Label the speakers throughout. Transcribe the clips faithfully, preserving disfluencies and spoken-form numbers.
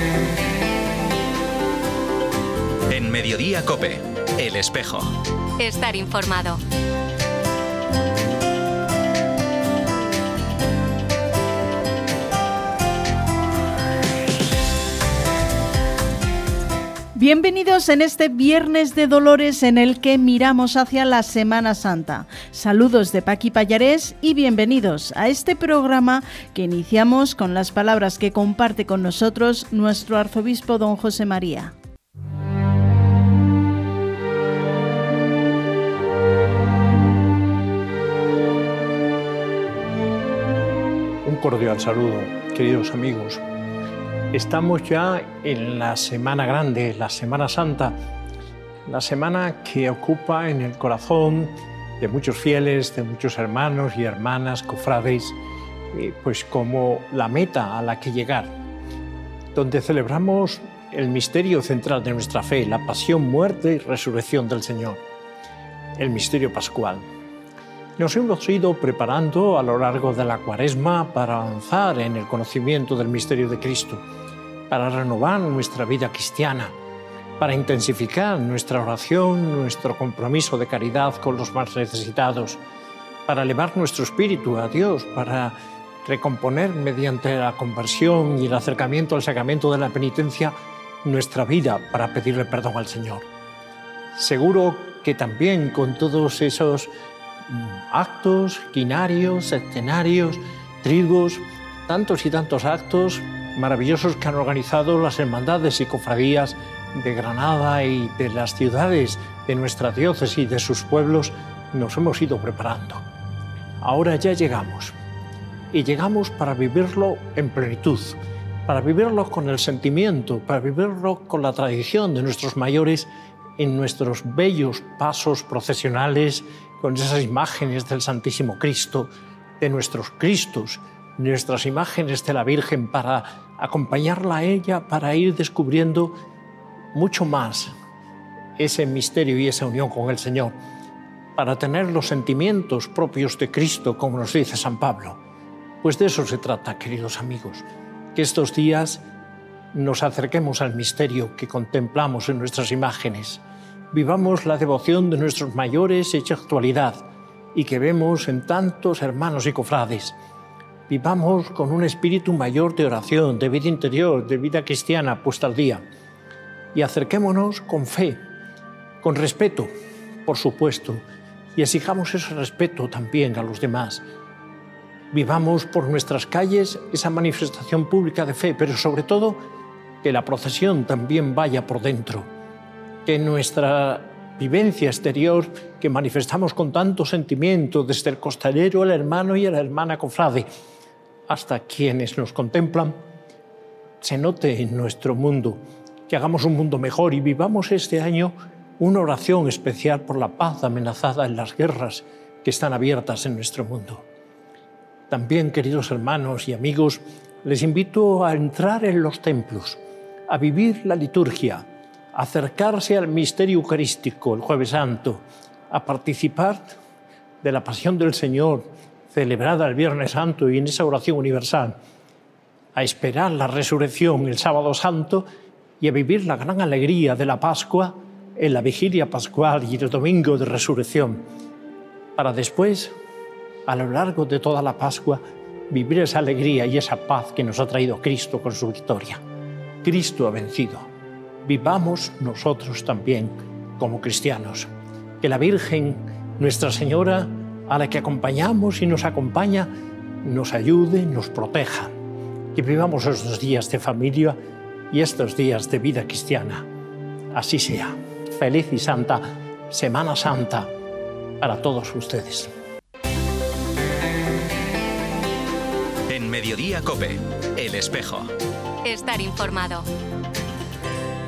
Speaker 1: En Mediodía COPE, El Espejo.
Speaker 2: Estar informado.
Speaker 3: Bienvenidos en este Viernes de Dolores en el que miramos hacia la Semana Santa. Saludos de Paqui Pallarés y bienvenidos a este programa que iniciamos con las palabras que comparte con nosotros nuestro arzobispo don José María.
Speaker 4: Un cordial saludo, queridos amigos. Estamos ya en la Semana Grande, la Semana Santa, la semana que ocupa en el corazón de muchos fieles, de muchos hermanos y hermanas, cofrades, eh, pues como la meta a la que llegar, donde celebramos el misterio central de nuestra fe, la pasión, muerte y resurrección del Señor, el misterio pascual. Nos hemos ido preparando a lo largo de la Cuaresma para avanzar en el conocimiento del misterio de Cristo, para renovar nuestra vida cristiana, para intensificar nuestra oración, nuestro compromiso de caridad con los más necesitados, para elevar nuestro espíritu a Dios, para recomponer mediante la conversión y el acercamiento al sacramento de la penitencia nuestra vida para pedirle perdón al Señor. Seguro que también con todos esos actos, quinarios, escenarios, trigos, tantos y tantos actos maravillosos que han organizado las hermandades y cofradías de Granada y de las ciudades de nuestra diócesis y de sus pueblos, nos hemos ido preparando. Ahora ya llegamos, y llegamos para vivirlo en plenitud, para vivirlo con el sentimiento, para vivirlo con la tradición de nuestros mayores en nuestros bellos pasos procesionales, con esas imágenes del Santísimo Cristo, de nuestros Cristos, nuestras imágenes de la Virgen, para acompañarla a ella, para ir descubriendo mucho más ese misterio y esa unión con el Señor, para tener los sentimientos propios de Cristo, como nos dice San Pablo. Pues de eso se trata, queridos amigos, que estos días nos acerquemos al misterio que contemplamos en nuestras imágenes, vivamos la devoción de nuestros mayores hecha actualidad y que vemos en tantos hermanos y cofrades. Vivamos con un espíritu mayor de oración, de vida interior, de vida cristiana puesta al día. Y acerquémonos con fe, con respeto, por supuesto, y exijamos ese respeto también a los demás. Vivamos por nuestras calles esa manifestación pública de fe, pero sobre todo que la procesión también vaya por dentro, que nuestra vivencia exterior, que manifestamos con tanto sentimiento desde el costalero, el hermano y la hermana cofrade, hasta quienes nos contemplan, se note en nuestro mundo, que hagamos un mundo mejor y vivamos este año una oración especial por la paz amenazada en las guerras que están abiertas en nuestro mundo. También, queridos hermanos y amigos, les invito a entrar en los templos, a vivir la liturgia, a acercarse al misterio eucarístico el Jueves Santo, a participar de la pasión del Señor celebrada el Viernes Santo y en esa oración universal, a esperar la resurrección el Sábado Santo y a vivir la gran alegría de la Pascua en la vigilia pascual y el domingo de resurrección, para después, a lo largo de toda la Pascua, vivir esa alegría y esa paz que nos ha traído Cristo con su victoria. Cristo ha vencido. Vivamos nosotros también como cristianos. Que la Virgen, Nuestra Señora, a la que acompañamos y nos acompaña, nos ayude, nos proteja. Que vivamos estos días de familia y estos días de vida cristiana. Así sea. Feliz y santa Semana Santa para todos ustedes.
Speaker 1: En Mediodía COPE, El Espejo.
Speaker 2: Estar informado.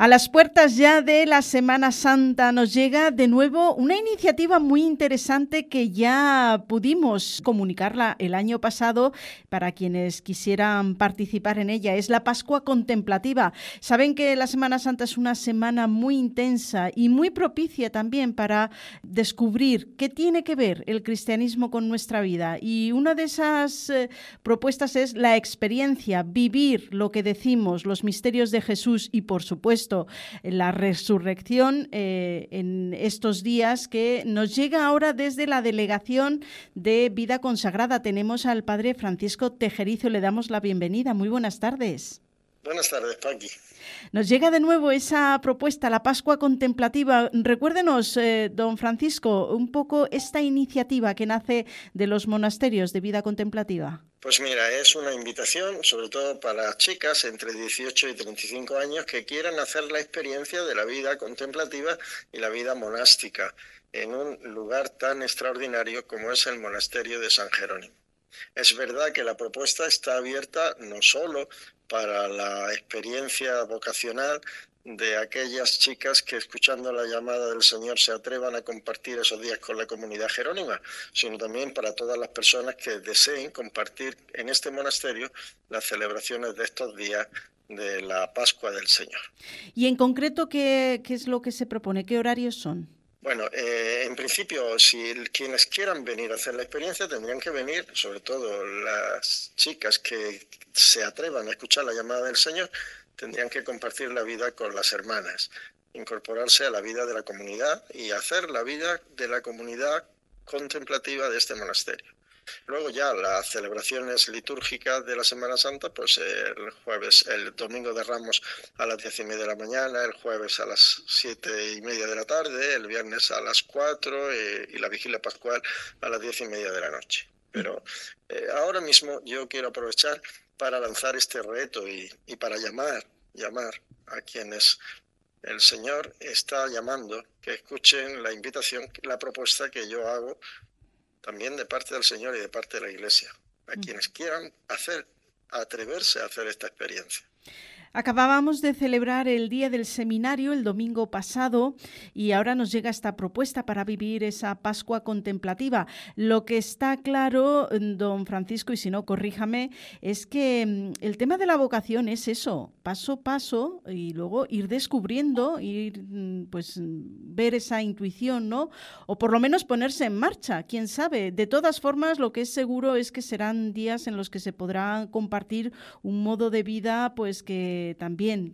Speaker 3: A las puertas ya de la Semana Santa nos llega de nuevo una iniciativa muy interesante que ya pudimos comunicarla el año pasado para quienes quisieran participar en ella. Es la Pascua Contemplativa. Saben que la Semana Santa es una semana muy intensa y muy propicia también para descubrir qué tiene que ver el cristianismo con nuestra vida. Y una de esas eh, propuestas es la experiencia, vivir lo que decimos, los misterios de Jesús y, por supuesto, la resurrección eh, en estos días, que nos llega ahora desde la Delegación de Vida Consagrada. Tenemos al padre Francisco Tejerizo, le damos la bienvenida. Muy buenas tardes.
Speaker 5: Buenas tardes, Paqui.
Speaker 3: Nos llega de nuevo esa propuesta, la Pascua Contemplativa. Recuérdenos, eh, don Francisco, un poco esta iniciativa que nace de los monasterios de Vida Contemplativa.
Speaker 5: Pues mira, es una invitación sobre todo para chicas entre dieciocho y treinta y cinco años que quieran hacer la experiencia de la vida contemplativa y la vida monástica en un lugar tan extraordinario como es el monasterio de San Jerónimo. Es verdad que la propuesta está abierta no solo para la experiencia vocacional de aquellas chicas que, escuchando la llamada del Señor, se atrevan a compartir esos días con la comunidad jerónima, sino también para todas las personas que deseen compartir en este monasterio las celebraciones de estos días de la Pascua del Señor.
Speaker 3: Y en concreto, ¿qué, qué es lo que se propone? ¿Qué horarios son?
Speaker 5: Bueno, eh, en principio, si quienes quieran venir a hacer la experiencia tendrían que venir, sobre todo las chicas que se atrevan a escuchar la llamada del Señor, tendrían que compartir la vida con las hermanas, incorporarse a la vida de la comunidad y hacer la vida de la comunidad contemplativa de este monasterio. Luego ya las celebraciones litúrgicas de la Semana Santa, pues el jueves, el domingo de Ramos a las diez y media de la mañana, el jueves a las siete y media de la tarde, el viernes a las cuatro eh, y la vigilia pascual a las diez y media de la noche. Pero eh, ahora mismo yo quiero aprovechar para lanzar este reto y, y para llamar, llamar a quienes el Señor está llamando, que escuchen la invitación, la propuesta que yo hago también de parte del Señor y de parte de la Iglesia, a quienes quieran hacer, atreverse a hacer esta experiencia.
Speaker 3: Acabábamos de celebrar el Día del Seminario el domingo pasado y ahora nos llega esta propuesta para vivir esa Pascua contemplativa. Lo que está claro, don Francisco, y si no, corríjame, es que el tema de la vocación es eso, paso a paso, y luego ir descubriendo, ir, pues, ver esa intuición, ¿no? O por lo menos ponerse en marcha, quién sabe. De todas formas, lo que es seguro es que serán días en los que se podrá compartir un modo de vida, pues, que también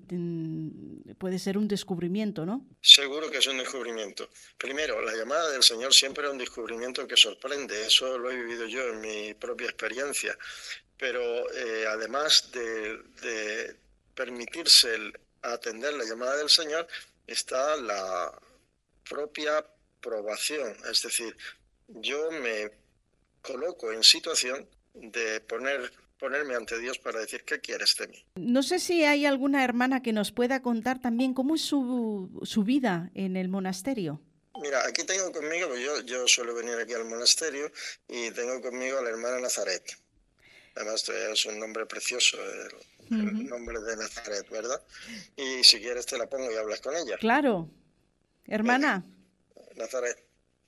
Speaker 3: puede ser un descubrimiento, ¿no?
Speaker 5: Seguro que es un descubrimiento. Primero, la llamada del Señor siempre es un descubrimiento que sorprende. Eso lo he vivido yo en mi propia experiencia. Pero eh, además de, de permitirse el atender la llamada del Señor, está la propia probación. Es decir, yo me coloco en situación de poner... ponerme ante Dios para decir, ¿qué quieres de mí?
Speaker 3: No sé si hay alguna hermana que nos pueda contar también cómo es su, su vida en el monasterio. Mira,
Speaker 5: aquí tengo conmigo, yo, yo suelo venir aquí al monasterio y tengo conmigo a la hermana Nazaret. Además es un nombre precioso, el, uh-huh. el nombre de Nazaret, ¿verdad? Y si quieres te la pongo y hablas con ella.
Speaker 3: Claro. Hermana.
Speaker 5: Venga, Nazaret.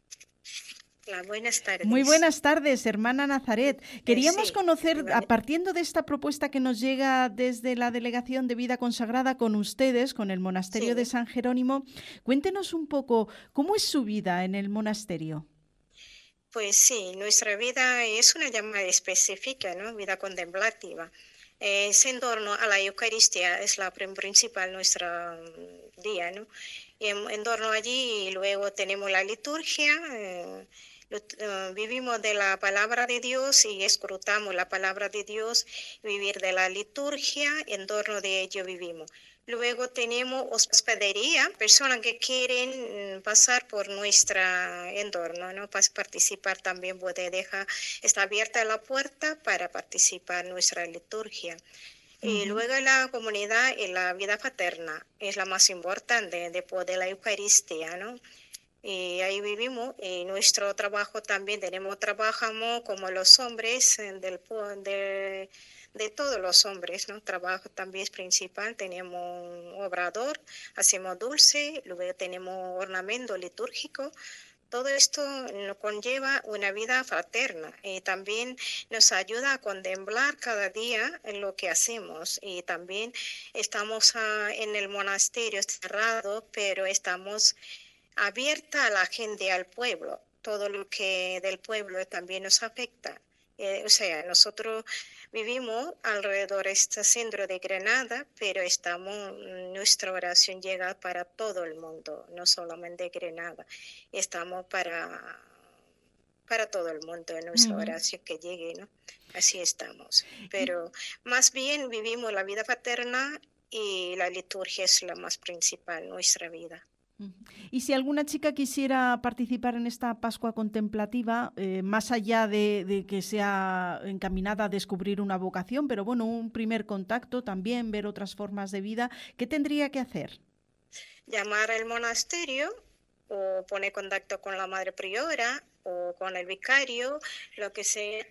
Speaker 6: Hola, buenas tardes.
Speaker 3: Muy buenas tardes, hermana Nazaret. Queríamos sí, conocer, vale. partiendo de esta propuesta que nos llega desde la Delegación de Vida Consagrada con ustedes, con el monasterio sí. de San Jerónimo, cuéntenos un poco, ¿cómo es su vida en el monasterio?
Speaker 6: Pues sí, nuestra vida es una llamada específica, ¿no? Vida contemplativa. Es en torno a la Eucaristía, es la principal nuestra día, ¿no? Y en, en torno allí luego tenemos la liturgia, eh, Uh, vivimos de la palabra de Dios y escrutamos la palabra de Dios, vivir de la liturgia, en torno de ello vivimos. Luego tenemos hospedería, personas que quieren pasar por nuestro entorno, ¿no? Para participar también puede dejar, está abierta la puerta para participar en nuestra liturgia. Uh-huh. Y luego la comunidad y la vida fraterna es la más importante después de la Eucaristía, ¿no? Y ahí vivimos, y nuestro trabajo también, tenemos, trabajamos como los hombres del, de, de todos los hombres, ¿no? Trabajo también es principal, tenemos un obrador, hacemos dulce, luego tenemos ornamento litúrgico. Todo esto nos conlleva una vida fraterna y también nos ayuda a contemplar cada día lo que hacemos. Y también estamos uh, en el monasterio cerrado, pero estamos abierta a la gente, al pueblo. Todo lo que del pueblo también nos afecta. Eh, o sea, nosotros vivimos alrededor de este centro de Granada, pero estamos, nuestra oración llega para todo el mundo, no solamente Granada. Estamos para, para todo el mundo en nuestra uh-huh. oración que llegue, ¿no? Así estamos. Pero más bien vivimos la vida fraterna y la liturgia es la más principal en nuestra vida.
Speaker 3: Y si alguna chica quisiera participar en esta Pascua contemplativa, eh, más allá de, de que sea encaminada a descubrir una vocación, pero bueno, un primer contacto también, ver otras formas de vida, ¿qué tendría que hacer?
Speaker 6: Llamar al monasterio o poner contacto con la madre priora o con el vicario, lo que sea.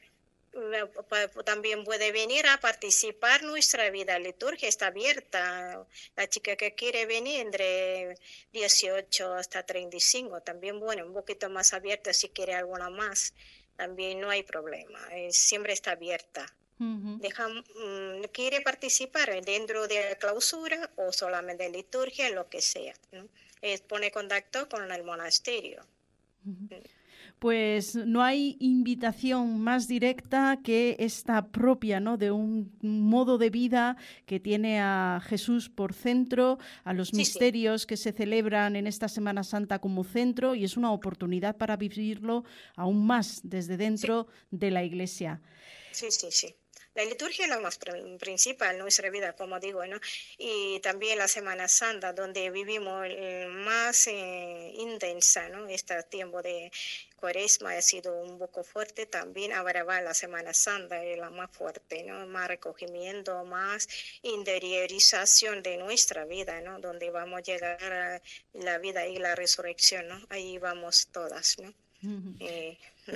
Speaker 6: También puede venir a participar. Nuestra vida liturgia está abierta. La chica que quiere venir entre dieciocho hasta treinta y cinco, también bueno, un poquito más abierta si quiere alguna más, también no hay problema, siempre está abierta. Uh-huh. Deja, um, quiere participar dentro de la clausura o solamente en liturgia, lo que sea, ¿no? Es pone contacto con el monasterio.
Speaker 3: Uh-huh. Pues no hay invitación más directa que esta propia, ¿no? De un modo de vida que tiene a Jesús por centro, a los sí, misterios sí. que se celebran en esta Semana Santa como centro, y es una oportunidad para vivirlo aún más desde dentro sí. de la Iglesia.
Speaker 6: Sí, sí, sí. La liturgia es la más principal en nuestra vida, como digo, ¿no? Y también la Semana Santa, donde vivimos más eh, intensa, ¿no? Este tiempo de Cuaresma ha sido un poco fuerte, también ahora va la Semana Santa, es la más fuerte, ¿no? Más recogimiento, más interiorización de nuestra vida, ¿no? Donde vamos a llegar a la vida y la resurrección, ¿no? Ahí vamos todas, ¿no? Uh-huh. Eh,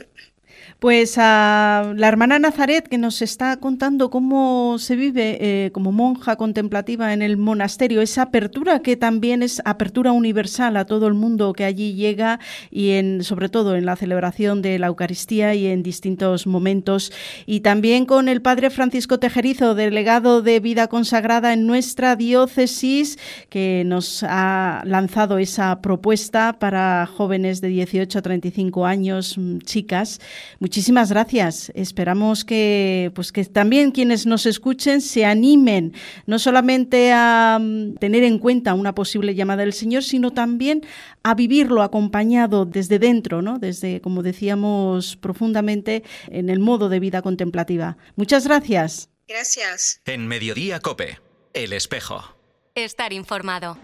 Speaker 3: Pues a la hermana Nazaret, que nos está contando cómo se vive eh, como monja contemplativa en el monasterio, esa apertura que también es apertura universal a todo el mundo que allí llega, y en, sobre todo en la celebración de la Eucaristía y en distintos momentos. Y también con el padre Francisco Tejerizo, delegado de Vida Consagrada en nuestra diócesis, que nos ha lanzado esa propuesta para jóvenes de dieciocho a treinta y cinco años, chicas. Muchísimas gracias. Esperamos que, pues, que también quienes nos escuchen se animen no solamente a um, tener en cuenta una posible llamada del Señor, sino también a vivirlo acompañado desde dentro, ¿no? Desde, como decíamos, profundamente en el modo de vida contemplativa. Muchas gracias.
Speaker 6: Gracias.
Speaker 1: En Mediodía COPE, El Espejo.
Speaker 2: Estar informado.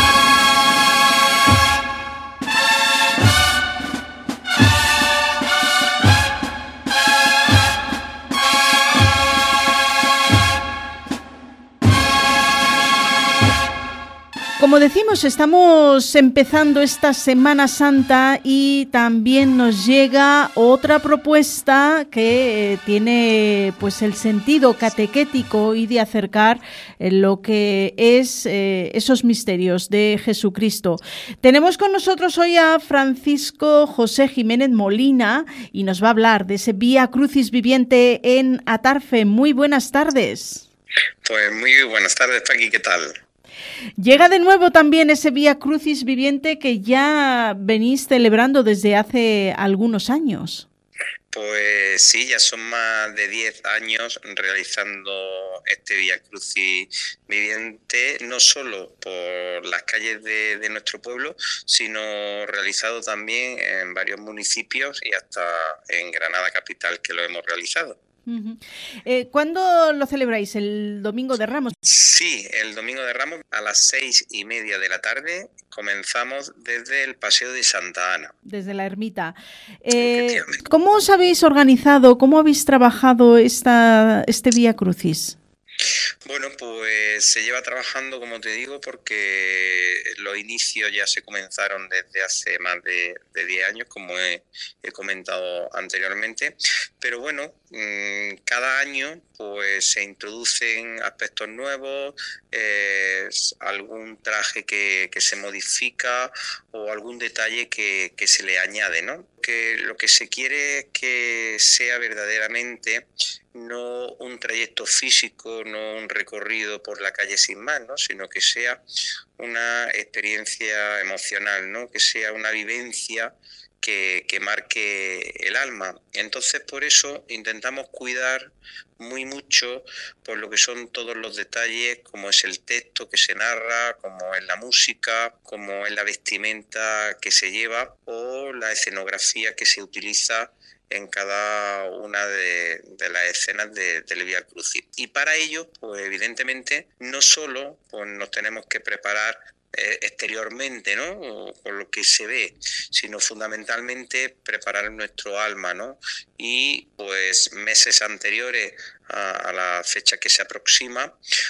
Speaker 3: Como decimos, estamos empezando esta Semana Santa y también nos llega otra propuesta que tiene pues el sentido catequético y de acercar lo que es eh, esos misterios de Jesucristo. Tenemos con nosotros hoy a Francisco José Jiménez Molina y nos va a hablar de ese Vía Crucis viviente en Atarfe. Muy buenas tardes.
Speaker 7: Pues muy buenas tardes, Paqui, ¿qué tal?
Speaker 3: Llega de nuevo también ese Vía Crucis viviente que ya venís celebrando desde hace algunos años.
Speaker 7: Pues sí, ya son más de diez años realizando este Vía Crucis viviente, no solo por las calles de, de nuestro pueblo, sino realizado también en varios municipios y hasta en Granada capital, que lo hemos realizado.
Speaker 3: Uh-huh. Eh, ¿Cuándo lo celebráis? ¿El Domingo de Ramos?
Speaker 7: Sí, el Domingo de Ramos a las seis y media de la tarde comenzamos desde el Paseo de Santa Ana.
Speaker 3: Desde la ermita. Eh, ¿Cómo os habéis organizado? ¿Cómo habéis trabajado esta, este Vía Crucis?
Speaker 7: Bueno, pues se lleva trabajando, como te digo, porque los inicios ya se comenzaron desde hace más de, de diez años, como he, he comentado anteriormente, pero bueno, cada año pues se introducen aspectos nuevos, eh, algún traje que, que se modifica o algún detalle que, que se le añade, ¿no? Que lo que se quiere es que sea verdaderamente no un trayecto físico, no un recorrido por la calle sin más, ¿no? Sino que sea una experiencia emocional, ¿no? Que sea una vivencia Que, que marque el alma. Entonces, por eso intentamos cuidar muy mucho por lo que son todos los detalles, como es el texto que se narra, como es la música, como es la vestimenta que se lleva o la escenografía que se utiliza en cada una de, de las escenas de, del Vía Crucis. Y para ello, pues evidentemente, no solo pues, nos tenemos que preparar exteriormente, ¿no? Con lo que se ve, sino fundamentalmente preparar nuestro alma, ¿no? Y pues meses anteriores a, a la fecha que se aproxima,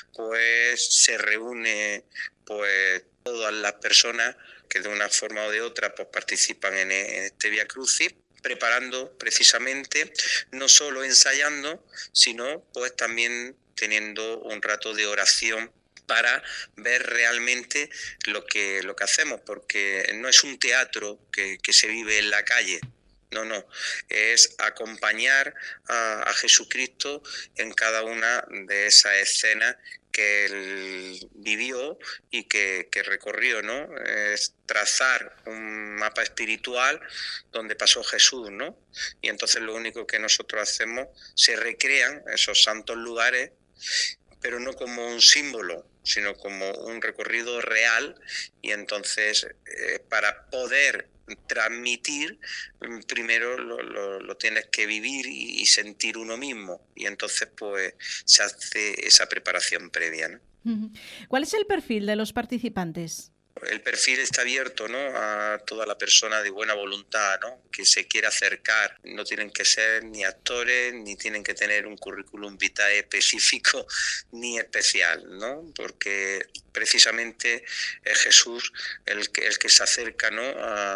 Speaker 7: pues se reúne pues todas las personas que de una forma o de otra pues participan en, en este Vía Crucis, preparando precisamente, no solo ensayando, sino pues también teniendo un rato de oración para ver realmente lo que, lo que hacemos, porque no es un teatro que, que se vive en la calle, no, no, es acompañar a, a Jesucristo en cada una de esas escenas que él vivió y que, que recorrió, ¿no? Es trazar un mapa espiritual donde pasó Jesús, ¿no? Y entonces lo único que nosotros hacemos, se recrean esos santos lugares, pero no como un símbolo, sino como un recorrido real, y entonces eh, para poder transmitir, primero lo, lo, lo tienes que vivir y, y sentir uno mismo, y entonces pues se hace esa preparación previa, ¿no?
Speaker 3: ¿Cuál es el perfil de los participantes?
Speaker 7: El perfil está abierto, ¿no? A toda la persona de buena voluntad, ¿no? Que se quiera acercar. No tienen que ser ni actores, ni tienen que tener un currículum vitae específico ni especial, ¿no? Porque precisamente es Jesús el que, el que se acerca, ¿no?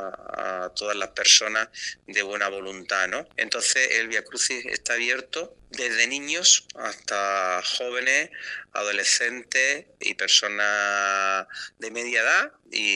Speaker 7: a, a todas las personas de buena voluntad, ¿no? Entonces el Vía Crucis está abierto desde niños hasta jóvenes, adolescentes y personas de media edad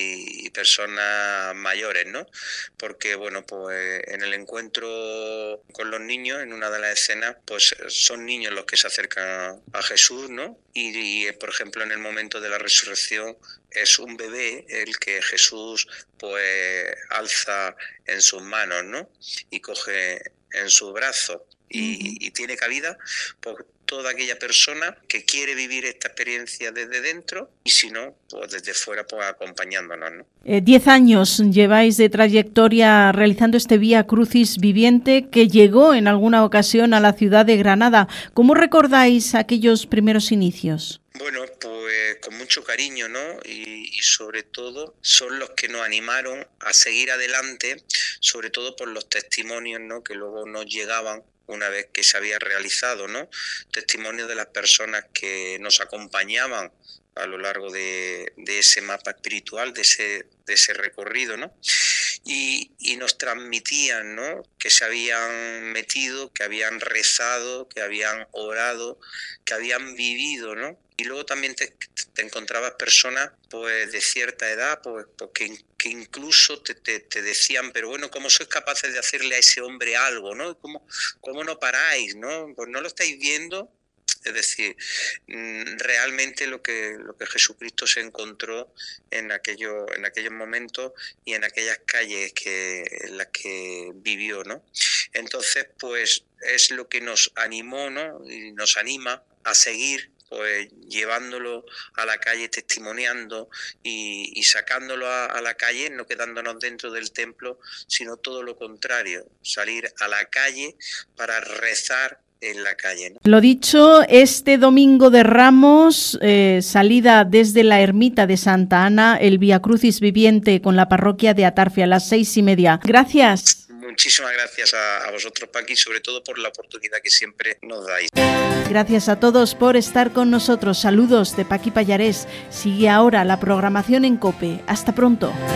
Speaker 7: y personas mayores, ¿no? Porque, bueno, pues en el encuentro con los niños, en una de las escenas, pues son niños los que se acercan a Jesús, ¿no? Y, y por ejemplo, en el momento de la resurrección es un bebé el que Jesús, pues, alza en sus manos, ¿no? Y coge en sus brazos. Y, y tiene cabida por toda aquella persona que quiere vivir esta experiencia desde dentro y si no, pues desde fuera, pues acompañándonos, ¿no?
Speaker 3: Eh, diez años lleváis de trayectoria realizando este Vía Crucis viviente que llegó en alguna ocasión a la ciudad de Granada. ¿Cómo recordáis aquellos primeros inicios?
Speaker 7: Bueno, pues con mucho cariño, ¿no? Y, y sobre todo son los que nos animaron a seguir adelante, sobre todo por los testimonios, ¿no? Que luego nos llegaban una vez que se había realizado, ¿no? Testimonios de las personas que nos acompañaban a lo largo de, de ese mapa espiritual, de ese, de ese recorrido, ¿no? Y, y nos transmitían, ¿no? Que se habían metido, que habían rezado, que habían orado, que habían vivido, ¿no? Y luego también te, te encontrabas personas pues de cierta edad pues, pues que, que incluso te, te, te decían, pero bueno, ¿cómo sois capaces de hacerle a ese hombre algo, ¿no? ¿Cómo, cómo no paráis, ¿no? Pues no lo estáis viendo. Es decir, realmente lo que, lo que Jesucristo se encontró en, aquello, en aquellos momentos y en aquellas calles que, en las que vivió, ¿no? Entonces, pues es lo que nos animó, ¿no? Y nos anima a seguir pues llevándolo a la calle, testimoniando y, y sacándolo a, a la calle, no quedándonos dentro del templo, sino todo lo contrario, salir a la calle para rezar en la calle, ¿no?
Speaker 3: Lo dicho, este domingo de Ramos, eh, salida desde la ermita de Santa Ana, el Vía Crucis viviente con la parroquia de Atarfe a las seis y media. Gracias.
Speaker 7: Muchísimas gracias a, a vosotros, Paqui, sobre todo por la oportunidad que siempre nos dais.
Speaker 3: Gracias a todos por estar con nosotros. Saludos de Paqui Pallarés. Sigue ahora la programación en COPE. Hasta pronto.